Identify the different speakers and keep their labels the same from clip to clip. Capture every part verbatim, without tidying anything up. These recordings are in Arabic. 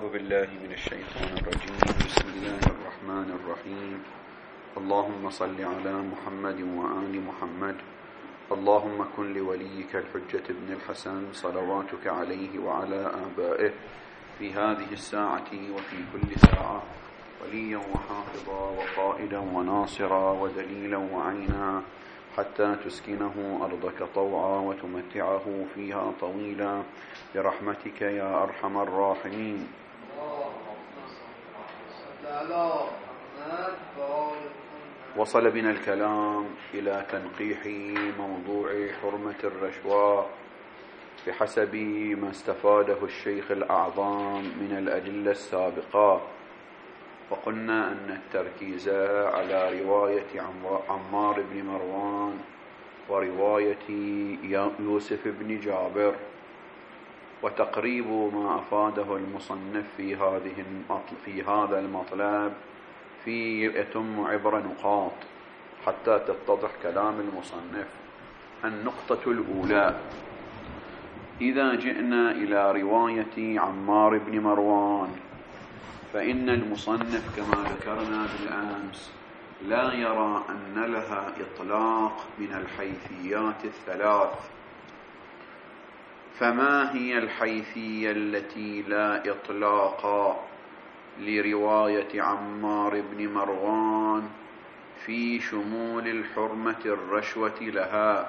Speaker 1: أعوذ بالله من الشيطان الرجيم. بسم الله الرحمن الرحيم. اللهم صل على محمد وآل محمد. اللهم كن لوليك الحجة ابن الحسن صلواتك عليه وعلى آبائه في هذه الساعة وفي كل ساعة وليا وحافظا وقائدا وناصرا ودليلا وعينا حتى تسكنه أرضك طوعا وتمتعه فيها طويلا برحمتك يا أرحم الراحمين. وصل بنا الكلام إلى تنقيح موضوع حرمة الرشوة بحسب ما استفاده الشيخ الأعظم من الأدلة السابقة، وقلنا أن التركيز على رواية عمار بن مروان ورواية يوسف بن جابر، وتقريب ما أفاده المصنف في هذه في هذا المطلب في يتم عبر نقاط حتى تتضح كلام المصنف. النقطة الأولى: إذا جئنا إلى رواية عمار بن مروان فإن المصنف كما ذكرنا بالأمس لا يرى أن لها إطلاق من الحيثيات الثلاث. فما هي الحيثية التي لا إطلاق لرواية عمار بن مروان في شمول الحرمة الرشوة لها؟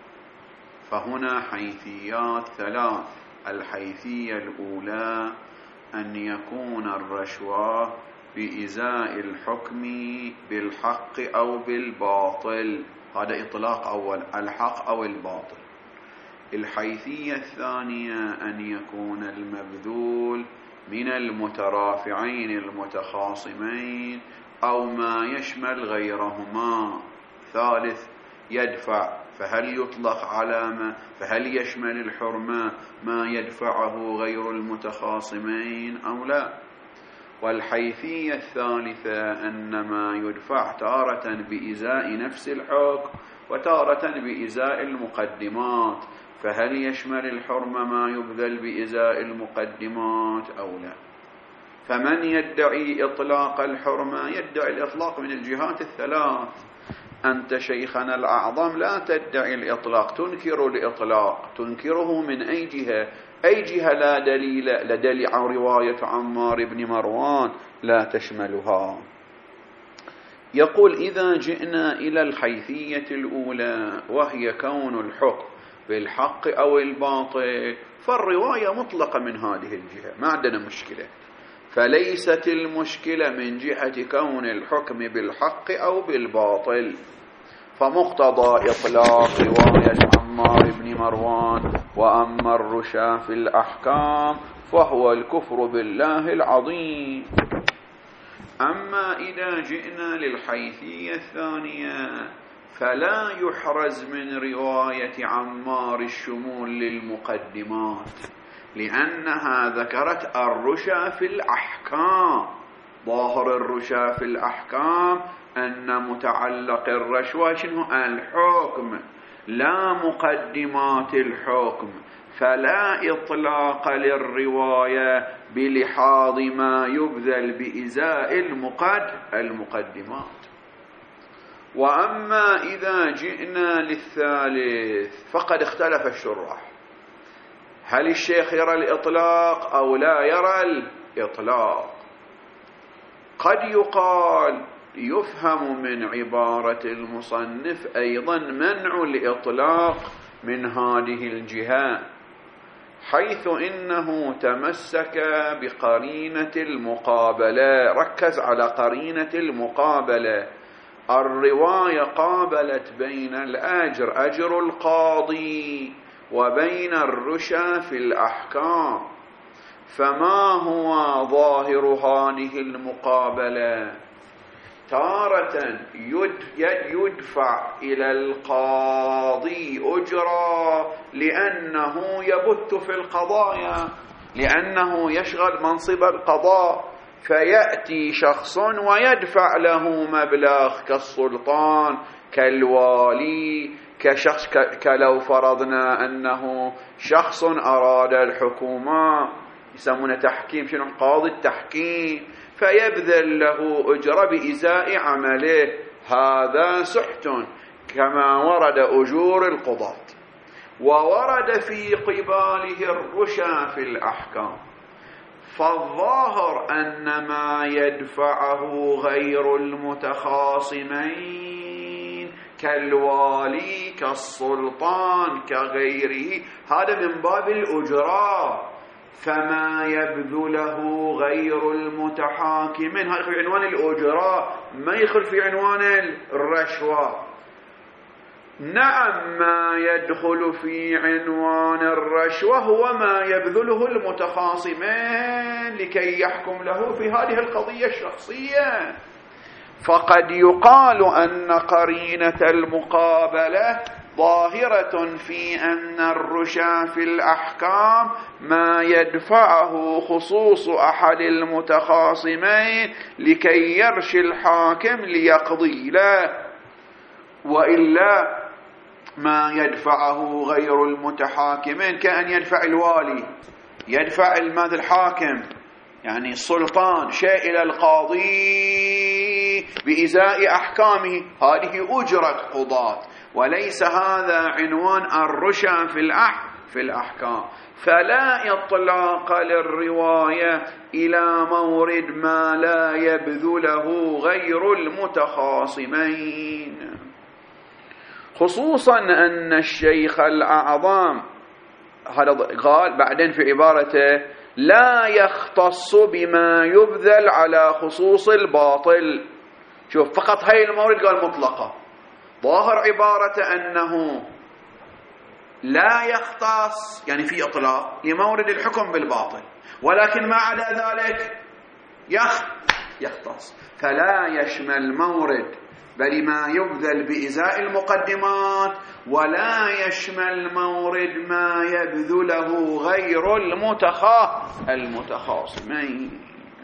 Speaker 1: فهنا حيثيات ثلاث. الحيثية الأولى أن يكون الرشوة بإزاء الحكم بالحق أو بالباطل، هذا إطلاق أول، الحق أو الباطل. الحيثية الثانية أن يكون المبذول من المترافعين المتخاصمين أو ما يشمل غيرهما. ثالث: يدفع، فهل يطلق على ما فهل يشمل الحرمة ما يدفعه غير المتخاصمين أو لا؟ والحيثية الثالثة أن ما يدفع تارة بإزاء نفس الحكم وتارة بإزاء المقدمات، فهل يشمل الحرمة ما يبذل بإزاء المقدمات أو لا؟ فمن يدعي إطلاق الحرمة يدعي الإطلاق من الجهات الثلاث. أنت شيخنا الأعظم لا تدعي الإطلاق، تنكر الإطلاق. تنكره من أي جهة؟ أي جهة لا دليل لدليل عن رواية عمار بن مروان لا تشملها. يقول: إذا جئنا إلى الحيثية الأولى وهي كون الحكم بالحق أو الباطل، فالرواية مطلقة من هذه الجهة، ما عندنا مشكلة. فليست المشكلة من جهة كون الحكم بالحق أو بالباطل. فمقتضى إطلاق رواية عمار بن مروان وأما الرشا في الأحكام فهو الكفر بالله العظيم. أما إذا جئنا للحيثية الثانية فلا يحرز من رواية عمار الشمول للمقدمات، لأنها ذكرت الرشا في الأحكام. ظاهر الرشا في الأحكام أن متعلق الرشوة شنو؟ الحكم، لا مقدمات الحكم. فلا إطلاق للرواية بلحاظ ما يبذل بإزاء المقد المقدمات. وأما إذا جئنا للثالث فقد اختلف الشراح، هل الشيخ يرى الإطلاق أو لا يرى الإطلاق؟ قد يقال يفهم من عبارة المصنف أيضا منع الإطلاق من هذه الجهة، حيث إنه تمسك بقرينة المقابلة. ركز على قرينة المقابلة. الرواية قابلت بين الأجر، أجر القاضي، وبين الرشا في الأحكام. فما هو ظاهر هذه المقابلة؟ تارة يدفع إلى القاضي أجرا لأنه يبت في القضايا، لأنه يشغل منصب القضاء، فيأتي شخص ويدفع له مبلغ كالسلطان كالوالي كشخص كلو فرضنا أنه شخص أراد الحكومة يسمونه تحكيم، شنو قاضي التحكيم، فيبذل له أجرة بإزاء عمله، هذا سحت كما ورد أجور القضاة. وورد في قباله الرشا في الأحكام، فالظاهر أن ما يدفعه غير المتخاصمين كالوالي كالسلطان كغيره هذا من باب الأجراء، فما يبذله غير المتحاكمين هذا في عنوان الأجراء، ما يدخل في عنوان الرشوة. نعم ما يدخل في عنوان الرشوة هو ما يبذله المتخاصمين لكي يحكم له في هذه القضية الشخصية، فقد يقال أن قرينة المقابلة ظاهرة في أن الرشا في الأحكام ما يدفعه خصوص أحد المتخاصمين لكي يرشي الحاكم ليقضي له، وإلا ما يدفعه غير المتحاكمين كأن يدفع الوالي، يدفع الماذا الحاكم يعني السلطان شيء إلى القاضي بإزاء أحكامه، هذه أجرة قضاة، وليس هذا عنوان الرشا في الأح في الأحكام. فلا إطلاق للرواية إلى مورد ما لا يبذله غير المتخاصمين، خصوصا أن الشيخ الأعظم هذا قال بعدين في عبارته لا يختص بما يبذل على خصوص الباطل. شوف فقط هاي المورد قال مطلقة، ظاهر عبارته أنه لا يختص يعني في إطلاق لمورد الحكم بالباطل، ولكن ما عدا ذلك يختص، فلا يشمل مورد بل ما يبذل بإزاء المقدمات، ولا يشمل مورد ما يبذله غير المتخا المتخاصمين.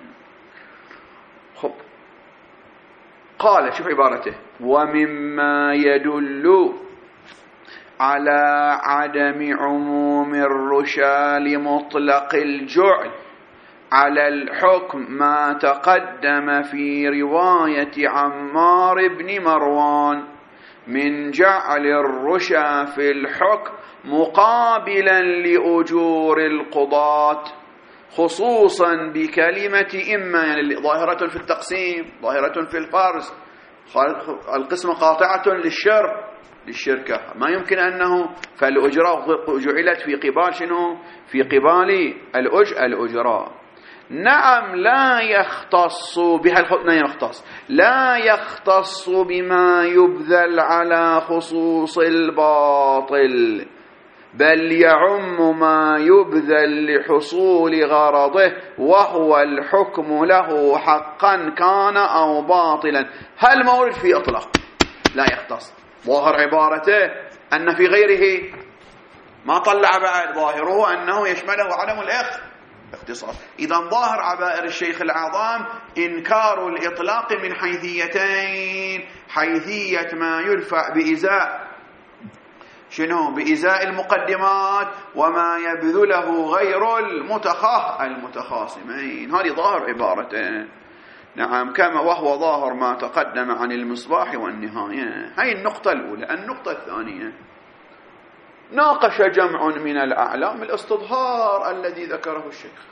Speaker 1: خب قال شوف عبارته ومما يدل على عدم عموم الرشا لمطلق الجعل على الحكم ما تقدم في رواية عمار بن مروان من جعل الرشا في الحكم مقابلا لأجور القضاة، خصوصا بكلمة إما يعني ظاهرة في التقسيم ظاهرة في الفرز، القسم قاطعة للشر للشركة، ما يمكن أنه فالأجراء جعلت في قبال شنو في قبال الأج الأجراء. نعم لا يختص بها الحكم يختص لا يختص بما يبذل على خصوص الباطل، بل يعم ما يبذل لحصول غرضه وهو الحكم له حقا كان أو باطلا. هل مورد في إطلاق لا يختص، ظاهر عبارته أن في غيره ما طلع بعد، ظاهره أنه يشمله عدم الإخ اختصاص. إذا ظاهر عبائر الشيخ الأعظم إنكار الإطلاق من حيثيتين، حيثية ما يدفع بإزاء شنو بإزاء المقدمات وما يبذله غير المتخا المتخاصمين، هذه ظاهر عبارته. نعم كما وهو ظاهر ما تقدم عن المصباح والنهاية. هاي النقطة الأولى. النقطة الثانية ناقش جمع من الأعلام الاستظهار الذي ذكره الشيخ،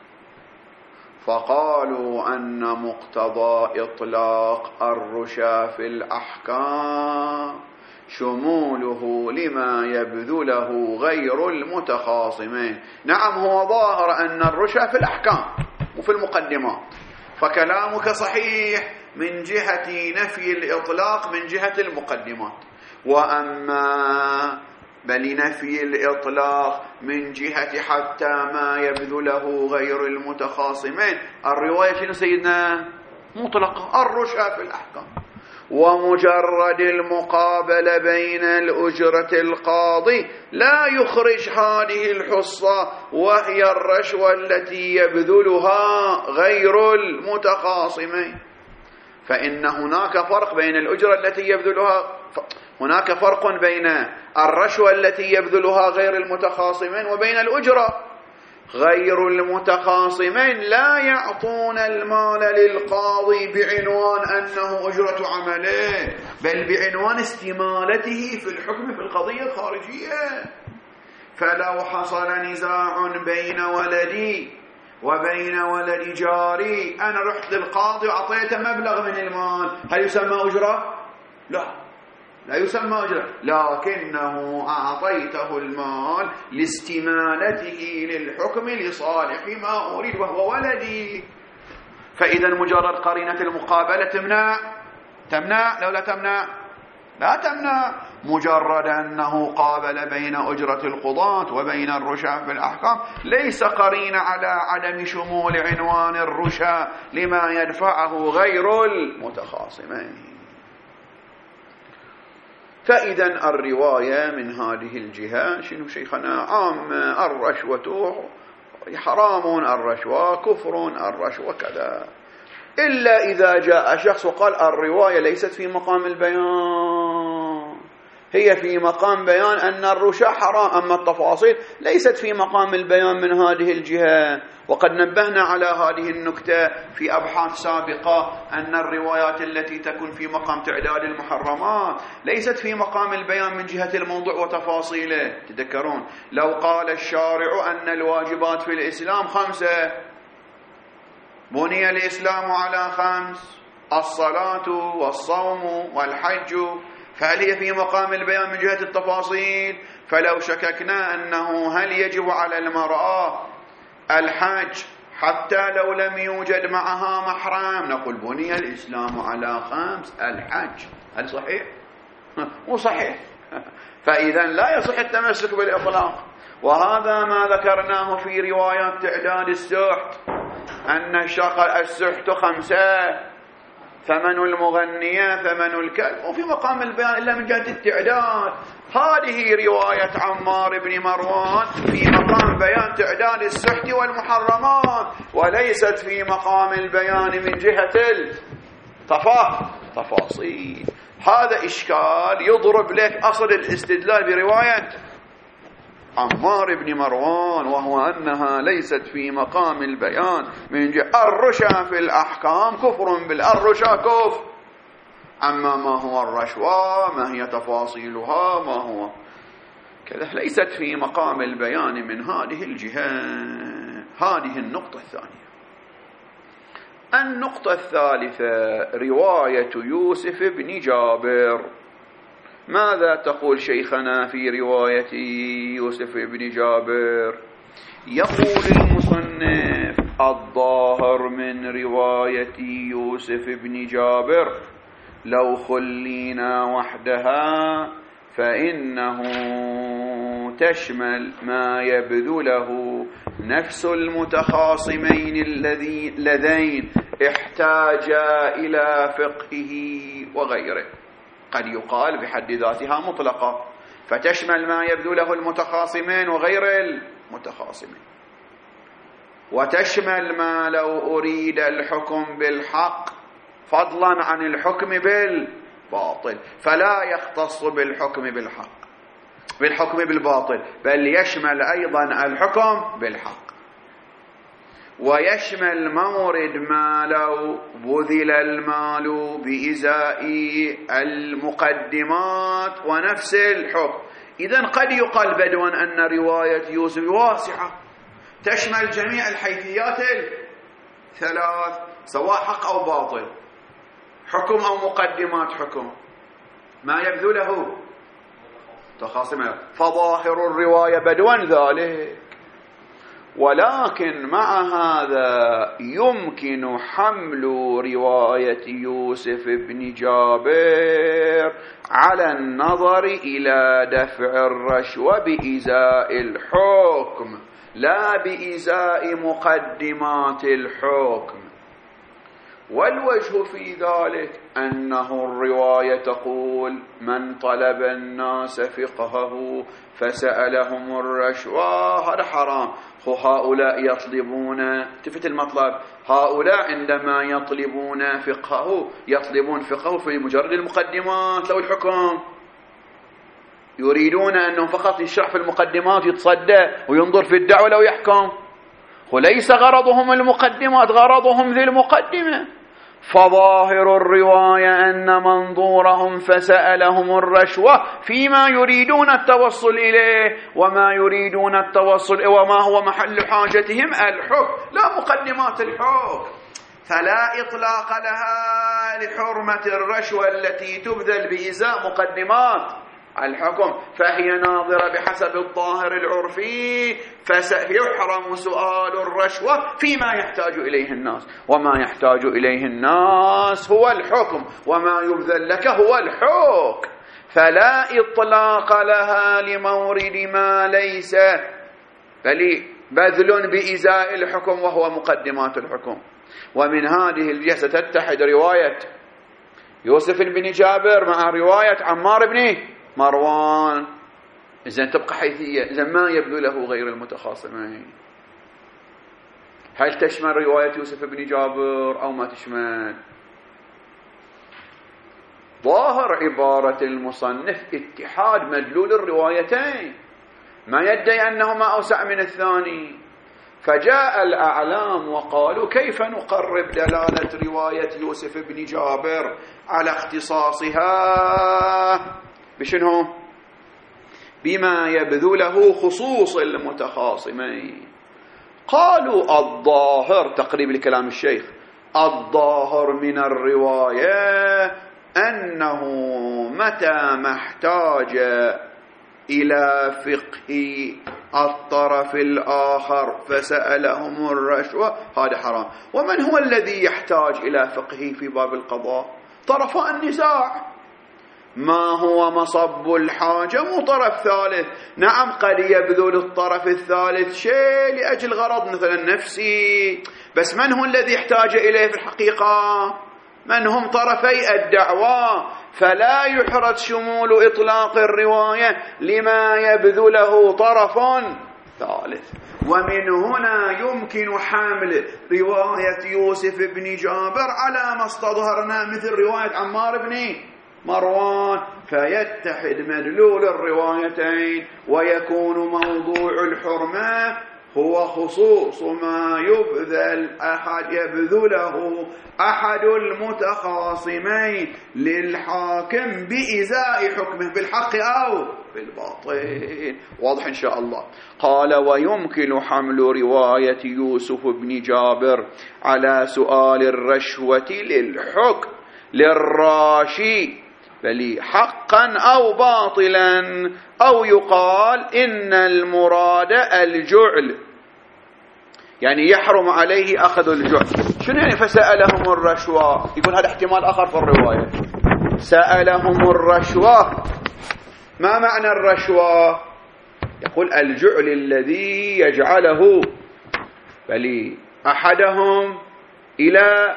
Speaker 1: فقالوا أن مقتضى إطلاق الرشا في الأحكام شموله لما يبذله غير المتخاصمين. نعم هو ظاهر أن الرشا في الأحكام وفي المقدمات، فكلامك صحيح من جهة نفي الإطلاق من جهة المقدمات، وأما بل نفي الإطلاق من جهة حتى ما يبذله غير المتخاصمين الرواية شنو سيدنا مطلقة الرشا في الأحكام، ومجرد المقابلة بين الأجرة القاضي لا يخرج هذه الحصة وهي الرشوة التي يبذلها غير المتخاصمين، فإن هناك فرق بين الأجرة التي يبذلها هناك فرق بين الرشوة التي يبذلها غير المتخاصمين وبين الأجرة. غير المتخاصمين لا يعطون المال للقاضي بعنوان أنه أجرة عمله، بل بعنوان استمالته في الحكم في القضية الخارجية. فلو حصل نزاع بين ولدي وبين ولد جاري، أنا رحت للقاضي وأعطيته مبلغ من المال، هل يسمى أجرة؟ لا، لا يسمى أجرة، لكنه أعطيته المال لاستمالته للحكم لصالح ما أريد وهو ولدي. فإذا مجرد قرينة المقابلة تمنع تمنع لو لا تمنع لا تمنع. مجرد أنه قابل بين أجرة القضاة وبين الرشا في الأحكام ليس قرينة على عدم شمول عنوان الرشا لما يدفعه غير المتخاصمين. فإذا الرواية من هذه الجهة شنو شيخنا؟ عام الرشوة حرام، الرشوة كفر، الرشوة كذا، إلا إذا جاء شخص وقال الرواية ليست في مقام البيان، هي في مقام بيان أن الرشا حرام، أما التفاصيل ليست في مقام البيان من هذه الجهة. وقد نبهنا على هذه النكتة في أبحاث سابقة، أن الروايات التي تكون في مقام تعداد المحرمات ليست في مقام البيان من جهة الموضوع وتفاصيله. تذكرون لو قال الشارع أن الواجبات في الإسلام خمسة، بني الإسلام على خمس: الصلاة والصوم والحج، فهل هي في مقام البيان من جهة التفاصيل؟ فلو شككنا أنه هل يجب على المرأة الحج حتى لو لم يوجد معها محرم، نقول بني الإسلام على خمس الحج، هل صحيح؟ مو صحيح. فإذا لا يصح التمسك بالإطلاق. وهذا ما ذكرناه في روايات تعداد السحت، أن السحت خمسة: ثمن المغنية، ثمن الكلب، وفي مقام البيان إلا من جهة التعداد. هذه رواية عمار بن مروان في مقام بيان تعداد السحت والمحرمات، وليست في مقام البيان من جهة التفاصيل. هذا إشكال يضرب لك أصل الاستدلال برواية عمار بن مروان، وهو أنها ليست في مقام البيان من جهة الرشا في الأحكام كفر بالرشا كفر، أما ما هو الرشوة، ما هي تفاصيلها، ما هو كذا، ليست في مقام البيان من هذه الجهة. هذه النقطة الثانية. النقطة الثالثة رواية يوسف بن جابر. ماذا تقول شيخنا في رواية يوسف بن جابر؟ يقول المصنف: الظاهر من رواية يوسف بن جابر لو خلينا وحدها فإنه تشمل ما يبذله نفس المتخاصمين اللذين احتاجا إلى فقهه وغيره. قد يقال بحد ذاتها مطلقة، فتشمل ما يبذله المتخاصمين وغير المتخاصمين، وتشمل ما لو أريد الحكم بالحق فضلا عن الحكم بالباطل، فلا يختص بالحكم بالحق بالحكم بالباطل، بل يشمل أيضا الحكم بالحق، ويشمل مورد ما لو بذل المال بإزاء المقدمات ونفس الحكم. إذن قد يقال بدوا أن رواية يوسف واسعة تشمل جميع الحيثيات الثلاث، سواء حق أو باطل، حكم أو مقدمات حكم، ما يبذله تخاصمه، فظاهر الرواية بدوا ذلك. ولكن مع هذا يمكن حمل رواية يوسف بن جابر على النظر إلى دفع الرشوة بإزاء الحكم لا بإزاء مقدمات الحكم. والوجه في ذلك أنه الرواية تقول: من طلب الناس فقهه فسألهم الرشوة، هذا حرام. هؤلاء يطلبون، تفت المطلب، هؤلاء عندما يطلبون فقهه يطلبون فقهه في مجرد المقدمات لو الحكم، يريدون أنه فقط يشرح في المقدمات، يتصدى وينظر في الدعوة لو يحكم. وليس غرضهم المقدمات، غرضهم ذي المقدمة. فظاهر الرواية أن منظورهم فسألهم الرشوة فيما يريدون التوصل إليه، وما يريدون التوصل وما هو محل حاجتهم الحكم لا مقدمات الحكم، فلا إطلاق لها لحرمة الرشوة التي تبذل بإزاء مقدمات الحكم، فهي ناظرة بحسب الظاهر العرفي، فسيحرم سؤال الرشوة فيما يحتاج إليه الناس، وما يحتاج إليه الناس هو الحكم، وما يبذل لك هو الحكم، فلا إطلاق لها لمورد ما ليس بل بذل بإزاء الحكم وهو مقدمات الحكم. ومن هذه الجهة ستتحد رواية يوسف بن جابر مع رواية عمار بن مروان، إذن تبقى حيثية، إذن ما يبدو له غير المتخاصمين. هل تشمل رواية يوسف بن جابر أو ما تشمل؟ ظاهر عبارة المصنف اتحاد مدلول الروايتين، ما يدعي أنهما أوسع من الثاني. فجاء الأعلام وقالوا كيف نقرب دلالة رواية يوسف بن جابر على اختصاصها بشنو؟ بما يبذله خصوص المتخاصمين. قالوا الظاهر، تقريب لكلام الشيخ، الظاهر من الرواية أنه متى ما احتاج إلى فقه الطرف الآخر فسألهم الرشوة هذا حرام. ومن هو الذي يحتاج إلى فقه في باب القضاء؟ طرفاء النزاع. ما هو مصب الحاجة؟ مو طرف ثالث. نعم قد يبذل الطرف الثالث شيء لأجل غرض مثلا نفسي، بس من هو الذي يحتاج إليه في الحقيقة؟ من هم طرفي الدعوة، فلا يحرز شمول إطلاق الرواية لما يبذله طرف ثالث. ومن هنا يمكن حمل رواية يوسف بن جابر على ما استظهرنا مثل رواية عمار بن مروان، فيتحد مدلول الروايتين ويكون موضوع الحرمة هو خصوص ما يبذل أحد يبذله أحد المتخاصمين للحاكم بإزاء حكمه بالحق أو بالباطل. واضح إن شاء الله. قال ويمكن حمل رواية يوسف بن جابر على سؤال الرشوة للحكم للراشي بل حقا أو باطلا، أو يقال إن المراد الجعل، يعني يحرم عليه أخذ الجعل. شنو يعني فسألهم الرشوة؟ يقول هذا احتمال آخر في الرواية. سألهم الرشوة، ما معنى الرشوة؟ يقول الجعل الذي يجعله بل أحدهم إلى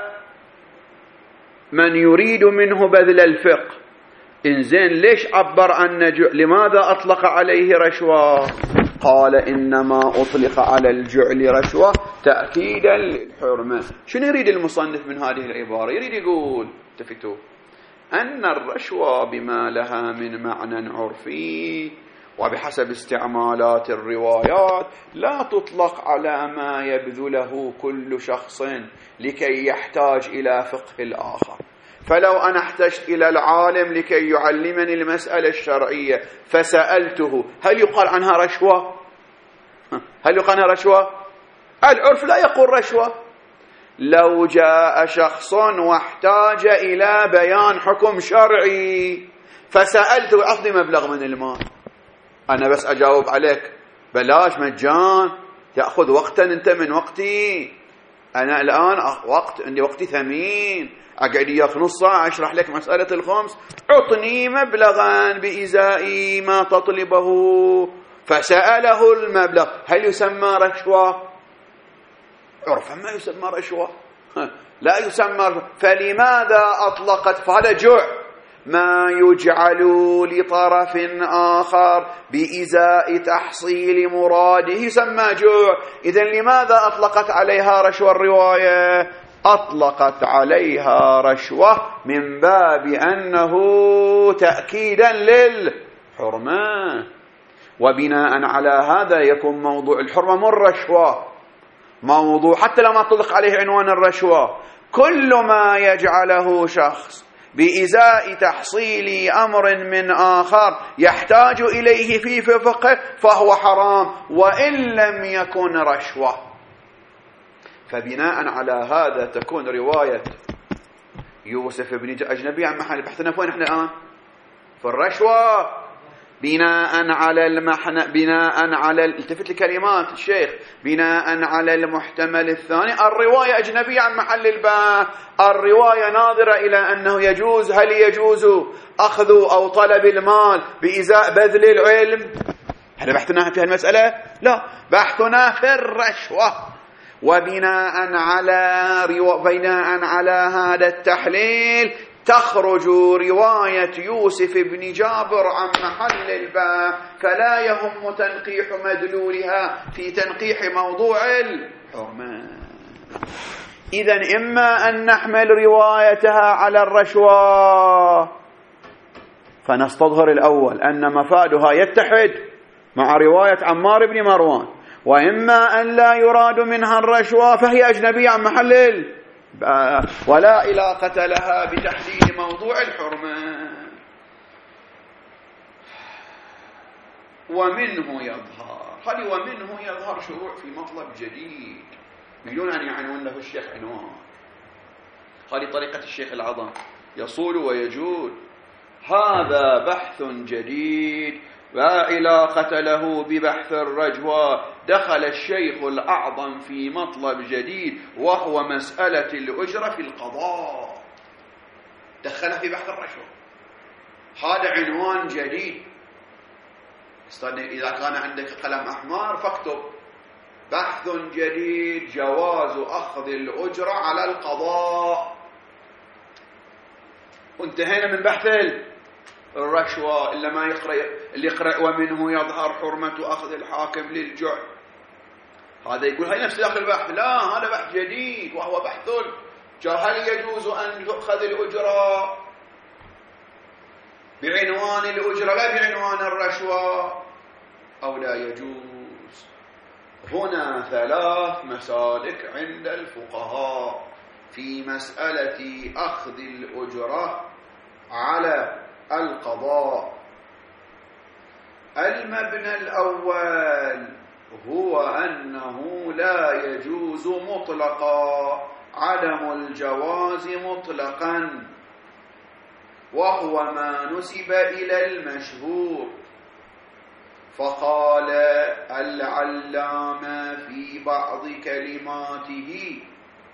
Speaker 1: من يريد منه بذل الفقه. إنزين ليش عبر عن جعل؟ لماذا أطلق عليه رشوة؟ قال إنما أطلق على الجعل رشوة تأكيدا للحرمة. شنو يريد المصنف من هذه العبارة؟ يريد يقول تفتوا أن الرشوة بما لها من معنى عرفي وبحسب استعمالات الروايات لا تطلق على ما يبذله كل شخص لكي يحتاج إلى فقه الآخر. فلو أنا احتجت إلى العالم لكي يعلمني المسألة الشرعية فسألته، هل يقال عنها رشوة؟ هل يقال عنها رشوة؟ العرف لا يقول رشوة. لو جاء شخص واحتاج إلى بيان حكم شرعي فسألته أعطني مبلغ من المال، أنا بس أجاوب عليك بلاش مجان، تأخذ وقتا أنت من وقتي، أنا الآن وقت عندي وقتي ثمين، أقعد إياك نص ساعة أشرح لك مسألة الخمس، أعطني مبلغا بإزاء ما تطلبه. فسأله المبلغ، هل يسمى رشوة؟ عرفا ما يسمى رشوة، لا يسمى. فلماذا أطلقت؟ فهذا جوع ما يجعل لطرف آخر بإزاء تحصيل مراده يسمى جوع. إذن لماذا أطلقت عليها رشوة الرواية؟ أطلقت عليها رشوة من باب أنه تأكيدا للحرمة، وبناء على هذا يكون موضوع الحرمة من رشوة، موضوع حتى لو ما طلق عليه عنوان الرشوة، كل ما يجعله شخص بإزاء تحصيل أمر من آخر يحتاج إليه في فقه فهو حرام وإن لم يكن رشوة. فبناء على هذا تكون رواية يوسف بن أجنبي عن محل بحثنا وين احنا الآن؟ في الرشوة. بناء على المحن بناء على التفت لكلمات الشيخ بناء على المحتمل الثاني الرواية أجنبية عن محل الباء، الرواية ناظرة إلى أنه يجوز، هل يجوز أخذ أو طلب المال بإزاء بذل العلم؟ هل بحثنا في المسألة؟ لا، بحثنا في الرشوة. وبناء على روا... بناء على هذا التحليل تخرج رواية يوسف بن جابر عن محل الباء، فلا يهم تنقيح مدلولها في تنقيح موضوع الحرمة. إذن إما أن نحمل روايتها على الرشوة فنستظهر الأول أن مفادها يتحد مع رواية عمار بن مروان، وإما أن لا يراد منها الرشوة فهي أجنبية عن محل الباء ولا علاقة لها بتحديد موضوع الحرمة. ومنه يظهر، هذه ومنه يظهر شروع في مطلب جديد بدون أن يعنون له الشيخ عنوان. هذه طريقة الشيخ العظم، يصول ويجول. هذا بحث جديد لا علاقة له ببحث الرجوة. دخل الشيخ الأعظم في مطلب جديد وهو مسألة الأجرة في القضاء، دخل في بحث الرجوة. هذا عنوان جديد. إذا كان عندك قلم أحمر فاكتب بحث جديد جواز أخذ الأجرة على القضاء. وانتهينا من بحث الرشوة. إلا ما يقرأ اللي يقرأ ومنه يظهر حرمة أخذ الحاكم للجعل، هذا يقول هاي نفس داخل البحث. لا، هذا بحث جديد وهو بحث هل يجوز أن تؤخذ الأجرة بعنوان الأجرة لا بعنوان الرشوة أو لا يجوز. هنا ثلاث مسالك عند الفقهاء في مسألة أخذ الأجرة على القضاء. المبنى الأول هو أنه لا يجوز مطلقا، عدم الجواز مطلقا، وهو ما نسب إلى المشهور. فقال العلامة في بعض كلماته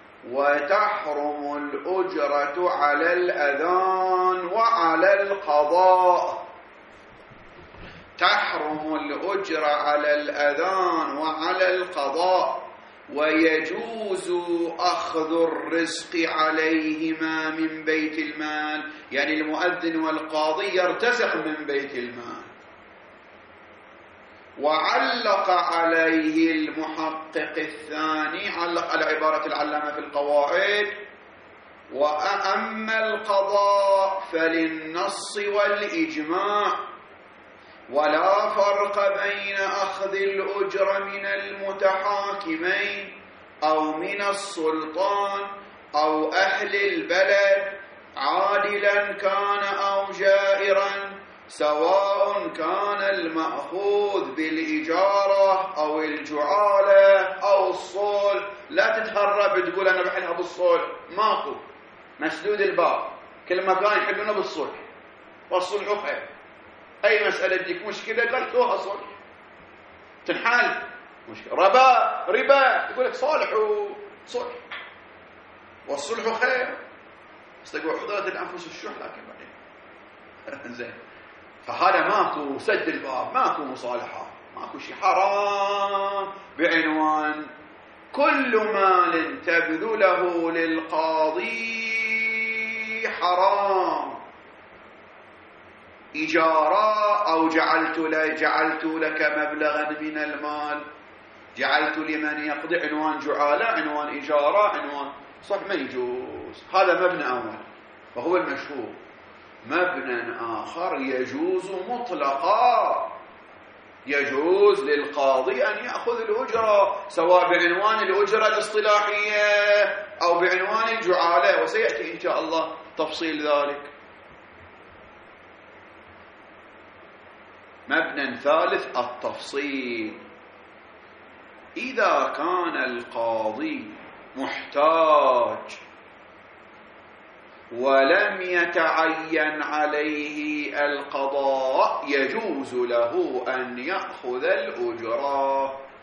Speaker 1: وتحرم الأجرة على الأذان وعلى القضاء. تحرم الأجرة على الأذان وعلى القضاء، ويجوز أخذ الرزق عليهما من بيت المال، يعني المؤذن والقاضي يرتزق من بيت المال. وعلق عليه المحقق الثاني، علق على عبارة العلامة في القواعد: وأما القضاء فللنص والإجماع، ولا فرق بين أخذ الأجر من المتحاكمين أو من السلطان أو أهل البلد، عادلا كان أو جائرا، سواء كان المأخوذ بالإجارة أو الجعالة أو الصلح. لا تتهرب تقول أنا بحلها بالصلح، ماكو، مسدود الباب، كل ما كان يحلونه بالصلح، والصلح خير. أي مسألة تجيك مشكلة قلتوها صلح تنحل مشكلة. ربا ربا يقول لك صالحوا صلح، والصلح خير. استقوا حضرة الأنفس الشح لكن بعدين زين. فهذا ماكو سد الباب، ماكو مصالحة، ماكو شيء حرام بعنوان كل مال تبذله للقاضي حرام. إجارة أو جعلت لك, جعلت لك مبلغا من المال، جعلت لمن يقضي، عنوان جعالة، عنوان إجارة، عنوان صح، ما يجوز. هذا مبنى أول وهو المشهور. مبنى آخر يجوز مطلقا، يجوز للقاضي أن يأخذ الأجرة سواء بعنوان الأجرة الاصطلاحية أو بعنوان الجعالة، وسيأتي إن شاء الله تفصيل ذلك. مبنى ثالث التفصيل. إذا كان القاضي محتاج ولم يتعين عليه القضاء يجوز له أن يأخذ الأجرة.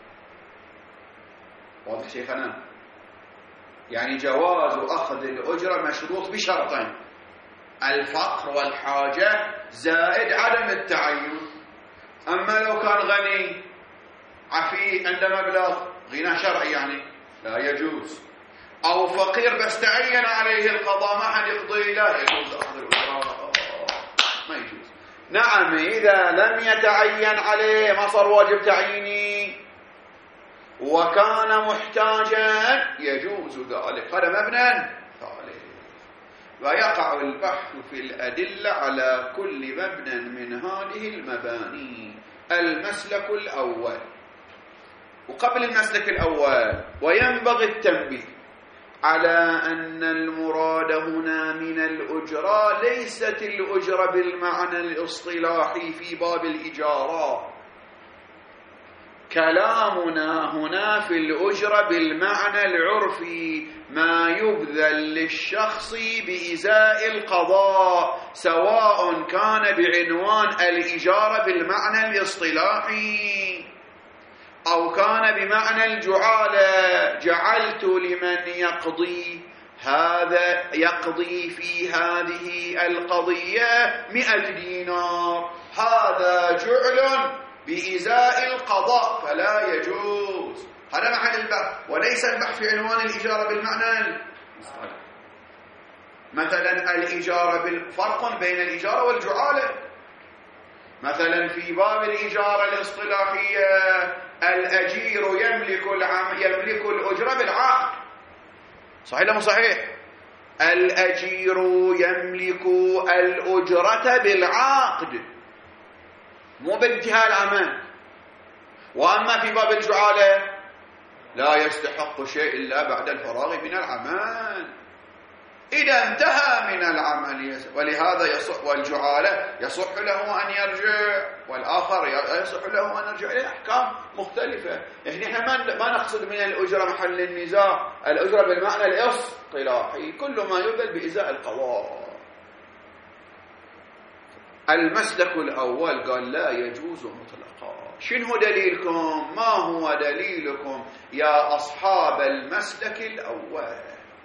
Speaker 1: واضح شيخنا؟ يعني جواز أخذ الأجرة مشروط بشرطين: الفقر والحاجة زائد عدم التعين. أما لو كان غني عفي عنده مبلغ غنى شرعي يعني لا يجوز، أو فقير بس تعين عليه القضاء ما حد يقضي لا يجوز أخذ الأجرة، ما يجوز. نعم إذا لم يتعين عليه ما صار واجب تعييني وكان محتاجا يجوز ذلك. هذا مبنى ثالث. ويقع البحث في الأدلة على كل مبنى من هذه المباني. المسلك الأول. وقبل المسلك الأول وينبغي التنبيه على أن المراد هنا من الأجرة ليست الأجرة بالمعنى الاصطلاحي في باب الإجارة. كلامنا هنا في الأجرة بالمعنى العرفي، ما يبذل للشخص بإزاء القضاء، سواء كان بعنوان الإجارة بالمعنى الاصطلاحي أو كان بمعنى الجعالة. جعلت لمن يقضي هذا يقضي في هذه القضية مئة دينار، هذا جعل بإزاء القضاء فلا يجوز. هذا محل البحث، وليس البحث في عنوان الإجارة بالمعنى. مثلا الإجارة بالفرق بين الإجارة والجعالة. مثلا في باب الإجارة الاصطلاحية الأجير يملك العم يملك الأجرة بالعقد. صحيح ولا مو صحيح؟ الأجير يملك الأجرة بالعقد مو بانتهاء العمل. وأما في باب الجعالة لا يستحق شيء إلا بعد الفراغ من العمل. إذا انتهى من العمل ولهذا يصح، والجعالة يصح له أن يرجع والآخر يصح له أن يرجع إلى أحكام مختلفة. إحنا ما نقصد من الأجرة محل النزاع، الأجرة بالمعنى الاصطلاحي كل ما يبذل بإزاء القضاء. المسلك الأول قال لا يجوز مطلقا. شنو دليلكم؟ ما هو دليلكم يا أصحاب المسلك الأول؟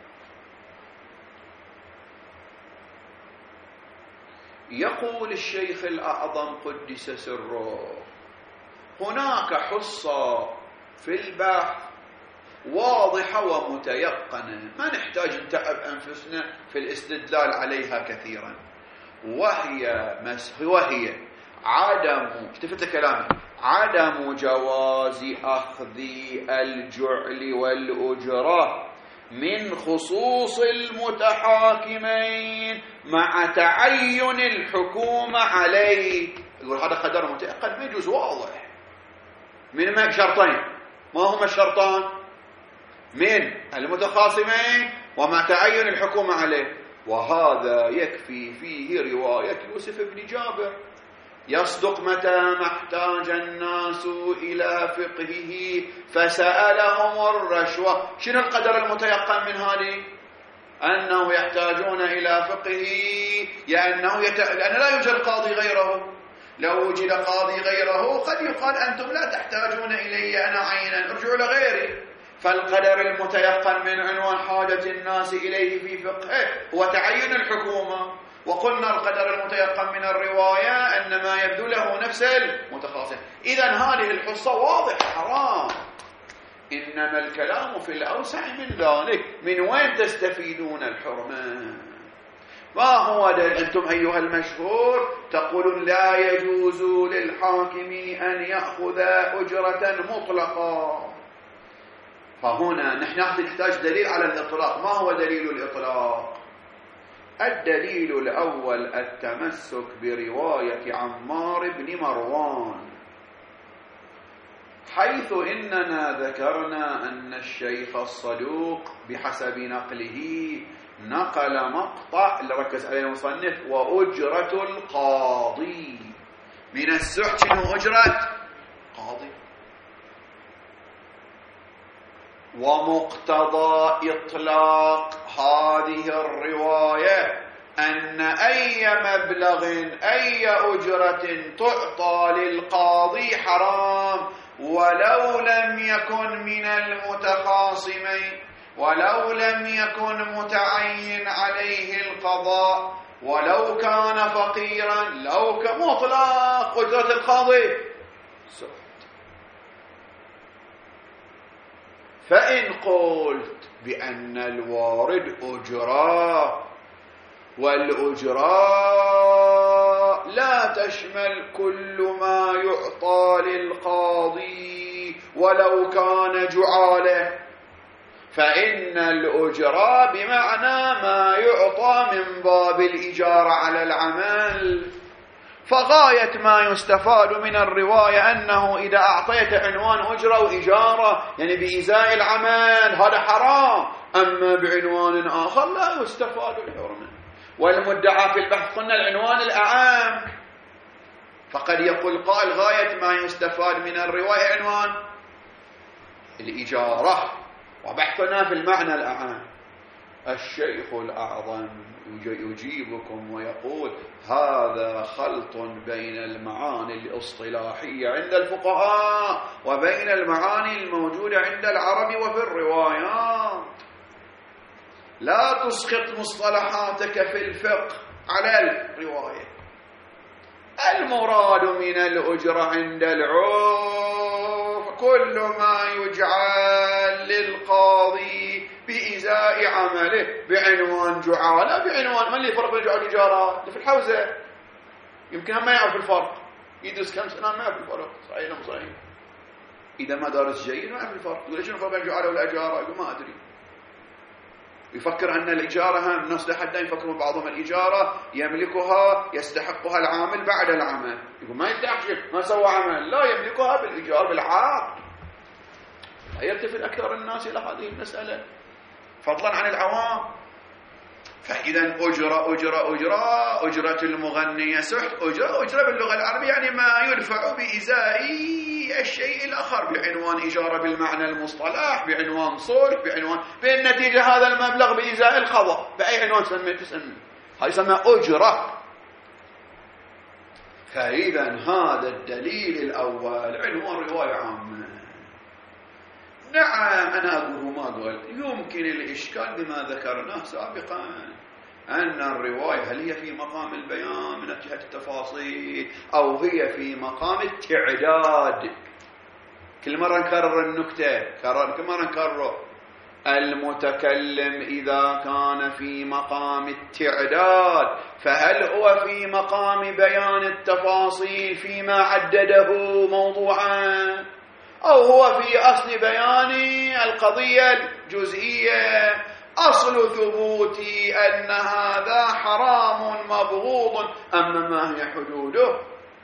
Speaker 1: يقول الشيخ الأعظم قدس سره: هناك حصة في البحث واضحة ومتيقنة ما نحتاج نتعب أنفسنا في الاستدلال عليها كثيرا، وهي مس وهي عدم اشتفت كلامي عدم جواز أخذ الجعل والأجرة من خصوص المتحاكمين مع تعين الحكومة عليه. يقول هذا قدر متيقن ما يجوز، واضح. من ما شرطين، ما هما الشرطان؟ من المتخاصمين وما تعين الحكومة عليه. وهذا يكفي فيه رواية يوسف بن جابر: يصدق متى ما احتاج الناس إلى فقهه فسألهم الرشوة. شنو القدر المتيقن من هذه؟ أنه يحتاجون إلى فقهه، لأنه يت... لأن لا يوجد قاضي غيره. لو وجد قاضي غيره قد يقال أنتم لا تحتاجون إلي أنا عينا، ارجعوا لغيري. فالقدر المتيقن من عنوان حاجة الناس إليه في فقهه هو تعين الحكومة. وقلنا القدر المتيقن من الرواية أن ما يبدو له نفس المتخاصم. إذن هذه الحصة واضحة حرام. إنما الكلام في الأوسع من ذلك. من وين تستفيدون الحرمة؟ ما هو دل... أنتم أيها المشهور تقولون لا يجوز للحاكم أن يأخذ أجرة مطلقة. فهنا نحن نحتاج دليل على الإطلاق. ما هو دليل الإطلاق؟ الدليل الأول التمسك برواية عمار بن مروان حيث إننا ذكرنا أن الشيخ الصدوق بحسب نقله نقل مقطع اللي ركز عليه المصنف وأجرة القاضي من السحت شنو أجرة قاضي، ومقتضى إطلاق هذه الرواية أن أي مبلغ أي أجرة تعطى للقاضي حرام ولو لم يكن من المتخاصمين، ولو لم يكن متعين عليه القضاء، ولو كان فقيرا، لو كان مطلق أجرة القاضي. فإن قلت بأن الوارد أجرة والأجراء لا تشمل كل ما يعطى للقاضي ولو كان جعاله، فإن الأجراء بمعنى ما يعطى من باب الإجارة على العمل. فغاية ما يستفاد من الرواية أنه إذا أعطيت عنوان أجرة وإجارة يعني بإزاء العمل هذا حرام، أما بعنوان آخر لا يستفاد الحرمة. والمدعى في البحث قلنا العنوان الأعام، فقد يقول قائل غاية ما يستفاد من الرواية عنوان الإجارة، وبحثنا في المعنى الأعام. الشيخ الأعظم يجيبكم ويقول هذا خلط بين المعاني الاصطلاحية عند الفقهاء وبين المعاني الموجودة عند العرب وفي الروايات. لا تسقط مصطلحاتك في الفقه على الرواية. المراد من الأجرة عند العرف كل ما يجعل للقاضي بإزاء عمله بعنوان جعالة، بعنوان، ما اللي يفرق بين جعالة والإجارة؟ اللي في الحوزة يمكن هم ما يعرف الفرق، يدرس كم سنة ما يعرف الفرق، صحيح ولا صحيح؟ إذا ما درس جيد ما يعرف الفرق، يقول شنو الفرق بين الجعالة والإجارة؟ يقول ما أدري. يفكر أن الإجارة هم الناس حتى يفكرون بعضهم الإجارة يملكها يستحقها العامل بعد العمل، يقول ما يستحق شيء، ما سوى عمل، لا يملكها بالإجارة بالعقد. لا يلتفت أكثر الناس إلى هذه المسألة فضلا عن العوام. فإذا أجرة أجرة أجرة أجرة المغنية سحت، أجرة أجرة باللغة العربية يعني ما يدفع بإزاء الشيء الآخر بعنوان إجارة بالمعنى المصطلح، بعنوان صلح، بعنوان بالنتيجة هذا المبلغ بإزاء القضاء، بأي عنوان تسميه تسميه هاي يسمى أجرة. فإذا هذا الدليل الأول عنوان رواية عامة. نعم أنا أقول ما قلت يمكن الإشكال بما ذكرناه سابقا أن الرواية هل هي في مقام البيان من جهة التفاصيل أو هي في مقام التعداد. كل مرة نكرر النكتة، كل مرة نكرر المتكلم إذا كان في مقام التعداد فهل هو في مقام بيان التفاصيل فيما عدده موضوعا، أو هو في أصل بيان القضية الجزئية؟ أصل ثبوتي أن هذا حرام مبغوض، أما ما هي حدوده؟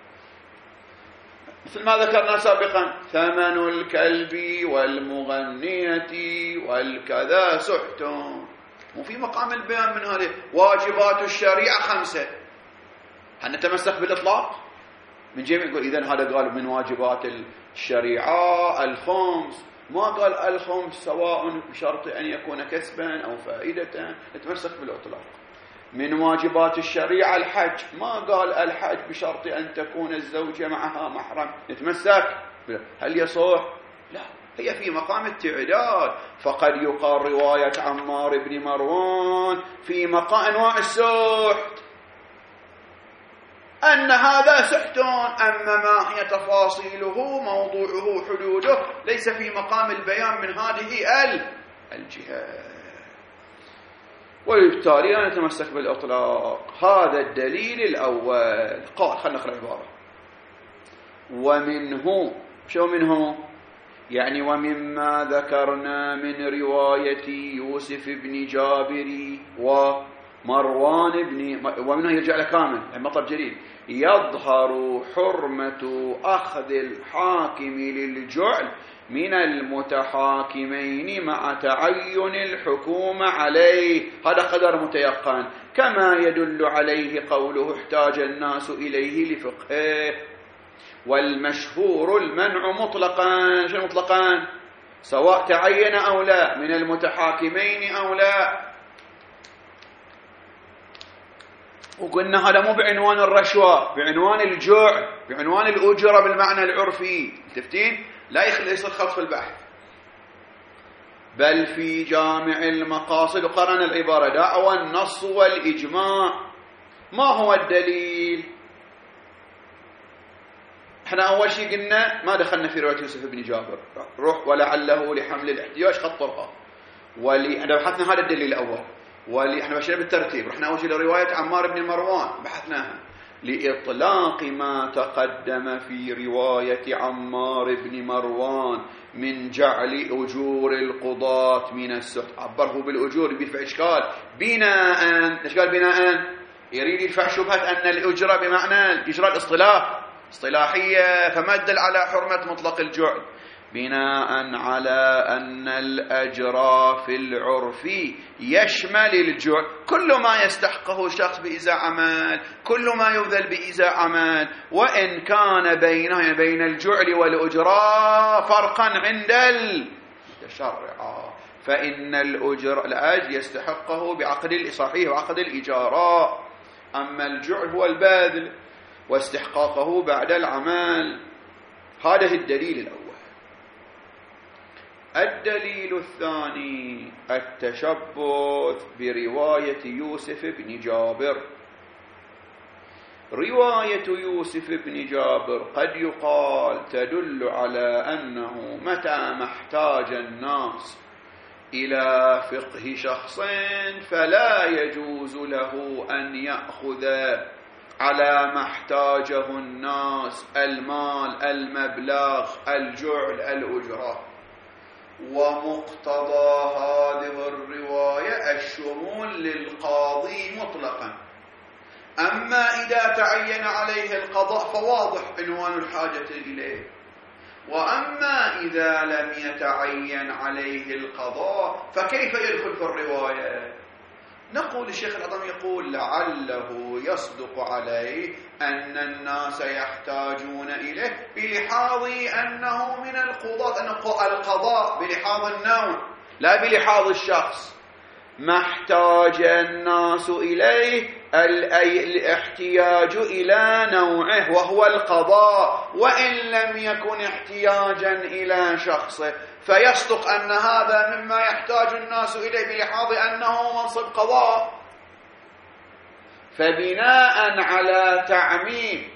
Speaker 1: مثل ما ذكرنا سابقا ثمن الكلب والمغنية والكذا سحت، وفي مقام البيان من هذه. واجبات الشريعة خمسة، هل نتمسك بالإطلاق؟ من جميع يقول إذن هذا قال من واجبات الشريعة الخمس، ما قال الخمس سواء بشرط أن يكون كسبا أو فائدة، نتمسك بالإطلاق. من واجبات الشريعة الحج، ما قال الحج بشرط أن تكون الزوجة معها محرم، نتمسك. هل يصح؟ لا، هي في مقام التعداد. فقد يقال رواية عمار بن مروان في مقام أنواع السحت أن هذا سحت، أما ما هي تفاصيله موضوعه حدوده ليس في مقام البيان من هذه الجهة، وبالتالي لا نتمسك بالإطلاق. هذا الدليل الأول. قال خلنا نقرأ العبارة. ومنه، شو منه؟ يعني ومما ذكرنا من رواية يوسف بن جابر مروان بن، ومنه يرجع له كامل المطلب جديد، يظهر حرمة أخذ الحاكم للجعل من المتحاكمين مع تعين الحكومة عليه. هذا قدر متيقن، كما يدل عليه قوله احتاج الناس إليه لفقهه. والمشهور المنع مطلقا. شو مطلقا؟ سواء تعين أو لا، من المتحاكمين أو لا. وقلنا هذا مو بعنوان الرشوة، بعنوان الجوع، بعنوان الأجرة بالمعنى العرفي. تفتين لا يصير خلط في البحث، بل في جامع المقاصد. وقرأنا العبارة دعوى النص والإجماع. ما هو الدليل؟ احنا أول شيء قلنا ما دخلنا في رواية يوسف بن جابر، روح ولعله لحمل الاحتياج خطرها، ولي احنا بحثنا هذا الدليل الأول، ولي احنا مشينا بالترتيب. رحنا أول شيء لرواية عمار بن مروان بحثناها لإطلاق ما تقدم في رواية عمار بن مروان من جعل أجور القضاة من السحت. عبره بالأجور بيدفع إشكال بناء. إشكال بناء يريد يدفع شبهة أن الأجرة بمعنى الإجراء الاصطلاح اصطلاحية، فما تدل على حرمة مطلق الجعل، بناء على أن الأجر في العرف يشمل الجعل، كل ما يستحقه شخص بإزاء عمل، كل ما يبذل بإزاء عمل، وإن كان بينه بين الجعل والأجرة فرقا عند الشرع، فإن الأجر الأجر يستحقه بعقد الصحيح وعقد الإجارة، أما الجعل هو البذل واستحقاقه بعد العمل. هذا الدليل الأول. الدليل الثاني التشبث برواية يوسف بن جابر. رواية يوسف بن جابر قد يقال تدل على أنه متى ما احتاج الناس إلى فقه شخص فلا يجوز له أن يأخذ على ما احتاجه الناس، المال، المبلغ، الجعل، الأجرة. ومقتضى هذه الرواية الشمول للقاضي مطلقا. أما إذا تعين عليه القضاء فواضح عنوان الحاجة إليه، وأما إذا لم يتعين عليه القضاء فكيف يدخل في الرواية؟ نقول الشيخ العظام يقول لعله يصدق عليه أن الناس يحتاجون إليه بلحاظ أنه من القضاة، أن القضاء بلحاظ النوع لا بلحاظ الشخص. ما احتاج الناس إليه الاحتياج إلى نوعه وهو القضاء، وإن لم يكن احتياجا إلى شخصه فيصدق أن هذا مما يحتاج الناس إليه بلحاظ أنه منصب قضاء. فبناء على تعميم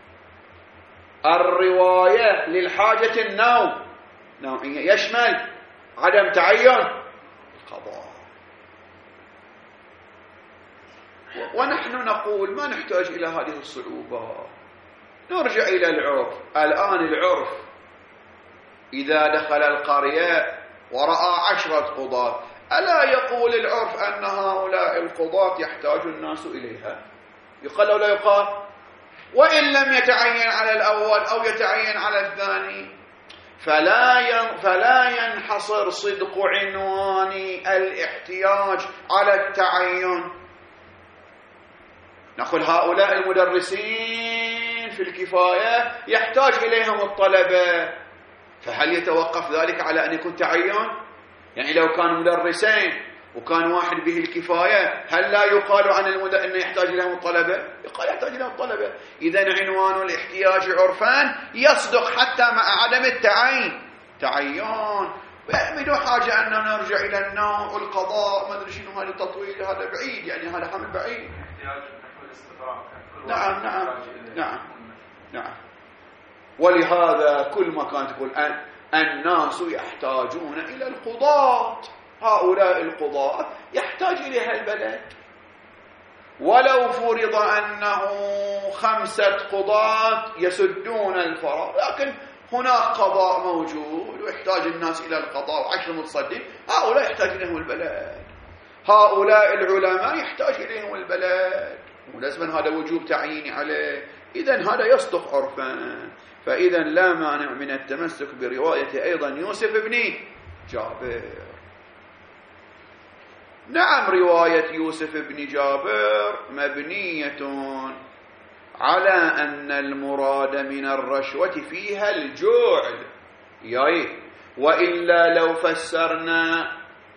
Speaker 1: الرواية للحاجة النوع نوعية يشمل عدم تعين القضاء. ونحن نقول ما نحتاج إلى هذه الصعوبة، نرجع إلى العرف. الآن العرف إذا دخل القرية ورأى عشرة قضاة، ألا يقول العرف أن هؤلاء القضاة يحتاج الناس إليها؟ يقال أو لا يقال؟ وإن لم يتعين على الأول أو يتعين على الثاني فلا فلا ينحصر صدق عنوان الاحتياج على التعين. نقول هؤلاء المدرسين في الكفاية يحتاج إليهم الطلبة، فهل يتوقف ذلك على أن يكون تعين؟ يعني لو كانوا مدرسين وكان واحد به الكفاية هل لا يقال عن المد... أنه يحتاج إليهم الطلبة؟ يقال يحتاج إليهم الطلبة. إذن عنوان الاحتياج عرفان يصدق حتى مع عدم التعين تعين، بدون حاجة أن نرجع إلى النوع والقضاء ما أدري شنو هذا التطويل، هذا بعيد، يعني هذا حمل بعيد. نعم نعم نعم نعم. ولهذا كل ما كانت تقول أن الناس يحتاجون إلى القضاة، هؤلاء القضاة يحتاج إليها البلد، ولو فرض أنه خمسة قضاة يسدون الفراغ، لكن هناك قضاء موجود ويحتاج الناس إلى القضاء وعشر متصدين، هؤلاء يحتاج إليهم البلد. هؤلاء العلماء يحتاج إليهم البلد، ولازم هذا وجوب تعييني عليه، إذن هذا يصدق عرفا. فإذا لا مانع من التمسك برواية أيضا يوسف بن جابر. نعم رواية يوسف بن جابر مبنية على أن المراد من الرشوة فيها الجعل، يعني وإلا لو فسرنا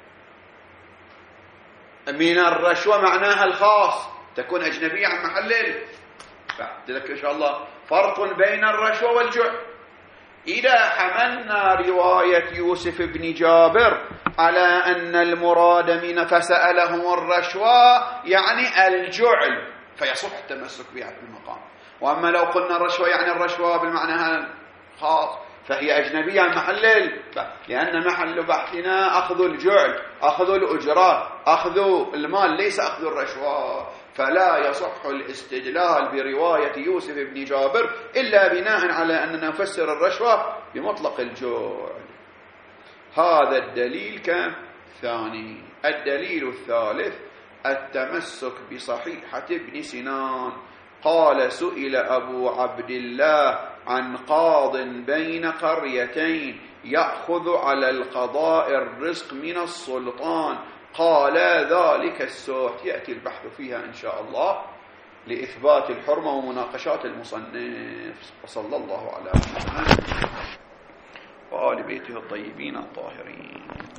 Speaker 1: من الرشوة معناها الخاص تكون أجنبية عن محل. بعد لك إن شاء الله فرق بين الرشوة والجعل. إذا حملنا رواية يوسف بن جابر على أن المراد من فسألهم الرشوة يعني الجعل فيصح التمسك بها في المقام. وأما لو قلنا الرشوة يعني الرشوة بالمعنى الخاص فهي أجنبية عن محل، لأن محل بحثنا أخذ الجعل، أخذ الأجرات، أخذ المال، ليس أخذ الرشوة. فلا يصح الاستدلال برواية يوسف بن جابر إلا بناء على أننا نفسر الرشوة بمطلق الجعل. هذا الدليل كالثاني. الدليل الثالث التمسك بصحيحة ابن سنان. قال سئل أبو عبد الله عن قاض بين قريتين يأخذ على القضاء الرزق من السلطان، قال ذلك السوء. يأتي البحث فيها إن شاء الله لإثبات الحرمة ومناقشات المصنف. وصلى الله على محمد وآل بيته الطيبين الطاهرين.